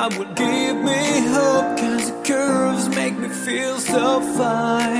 would give me hope, 'cause the curves make me feel so fine.